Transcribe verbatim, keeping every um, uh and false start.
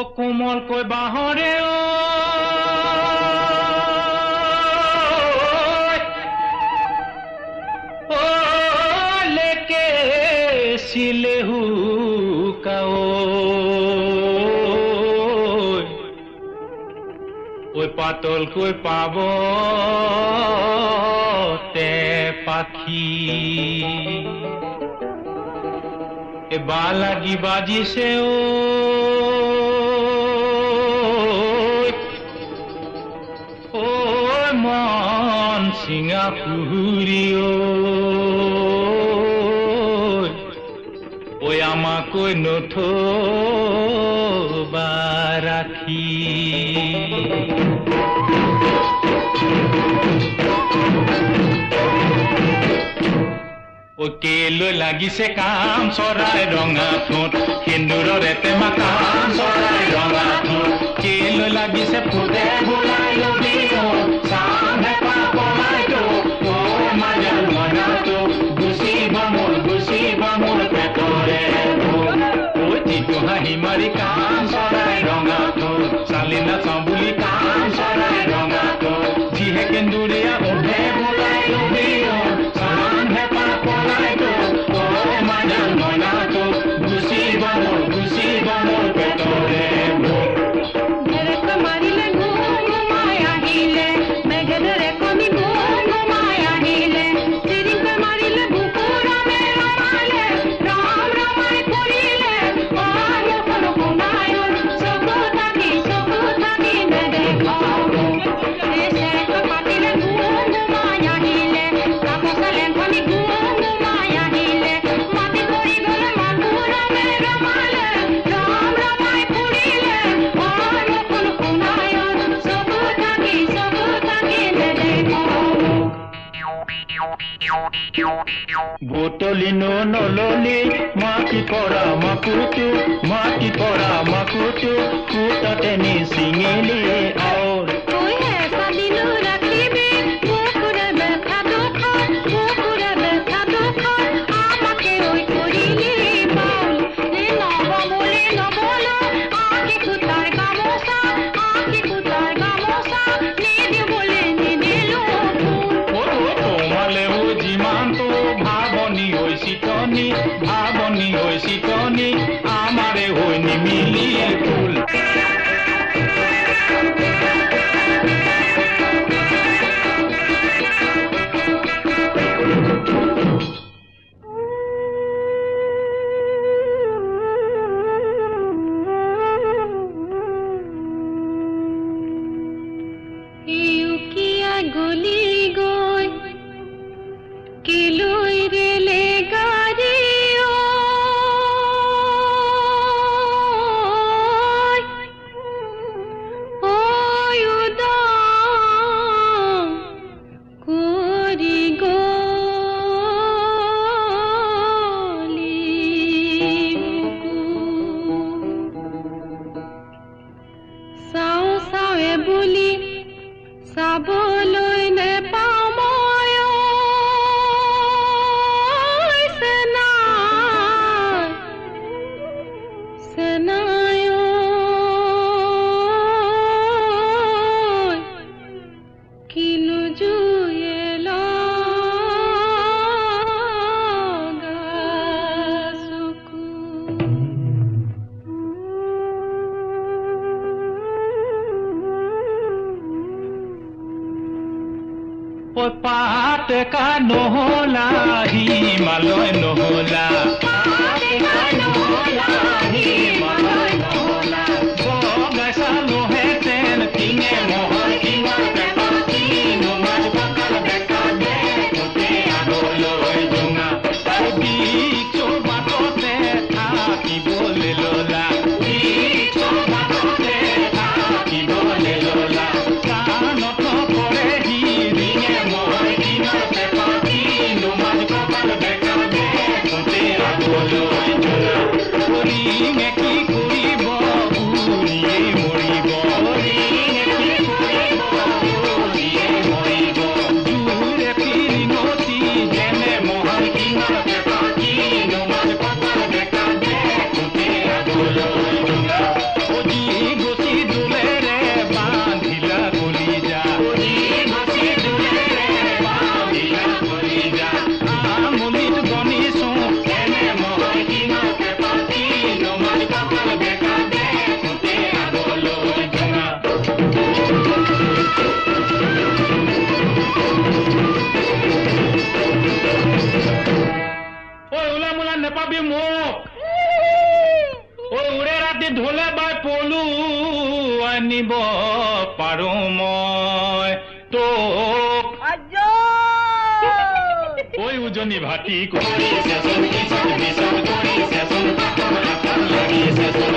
কোমলকৈ বাহৰে ও লেকে সিলেহু কাও ওই পাতলকৈ পাব তে পাখি এ বালাগি বাজিছে ও ও মন সিঙা পুহুরি ও ওই আমাকৈ নথবা রাখি ও কেলৈ লাগিছে কাম চৰাই ৰঙা ঠোঁট সেন্দুৰৰে টেমা কাম চৰাই ৰঙা ঠোঁট কেলৈ লাগিছে ফুটে বোলাই লবি চাহে পাপলাইতো ও মাজা মনাতো গুচিব মোৰ গুচিব মোৰ পেটৰে ও যিটো হাঁহি মাৰি কাম চৰাই ৰঙা ঠোঁট চালি নাচাওঁ বুলি কাম চৰাই ৰঙা ঠোঁট যিহে কেন্দুৰীয়া উঠে বোলাই লবি চাহে পাপলাইতো ও মাজা মনাতো গুচিব মোৰ গুচিব মোৰ পেটৰে বোতলিনো নললি মাটি পৰা মাকুটো মাটি পৰা মাকুটো ফুটাতে নি চিঙিলি আউৰ ওই হেঁচা দিলো ৰাখিবি বুকুৰে ব্যথা দুখ বুকুৰে ব্যথা দুখ আমাকে ওই কৰিলি বাউল এ নবমলে নবলো আকি কুতাৰ গামোচা আকি কুতাৰ গামোচা নিদিবলে নিদিলো ও তোমালেও যিমানটো ভাবনি হৈ চিতনি ভাবনি হৈ চিতনি আমাৰে হৈ নিমিলি ফুল ইউকিয়া গলি গৈ কিলৈ ৰেলে গাড়ী ঐ উদং কৰি গলি চাওঁ চাৱে বুলি চাবলৈ নেপাওঁ মই ঐ চেনাই চেনাই ঐ কিনো জুয়ে লগা চকু ও পাত কা নহলা হিমালয় নহলা বগাইছা লোহেতেন টিঙে মহৰ টিঙৰ পেটা কিনো মাজ বাকাৰ বেকা দে তোতে আগলৈ জোঙা আৰু বিচৰ বাটতে থাকিবলৈ ললা বিচৰ বাটতে থাকিবলৈ ললা কাণত নপৰে হিৰিঙে মহৰ টিঙৰ পেটা কিনো মাজ বাকাৰ বেকা দে তোতে আগলৈ জোঙা কৰিঙে কি কৰিব পলু আনিব পাৰো মই তোক ঐ উজনি ভাটি কৰিছেচোন ইচত বিচত কৰিছেচোন পাতৰ আকাল লাগিছেচোন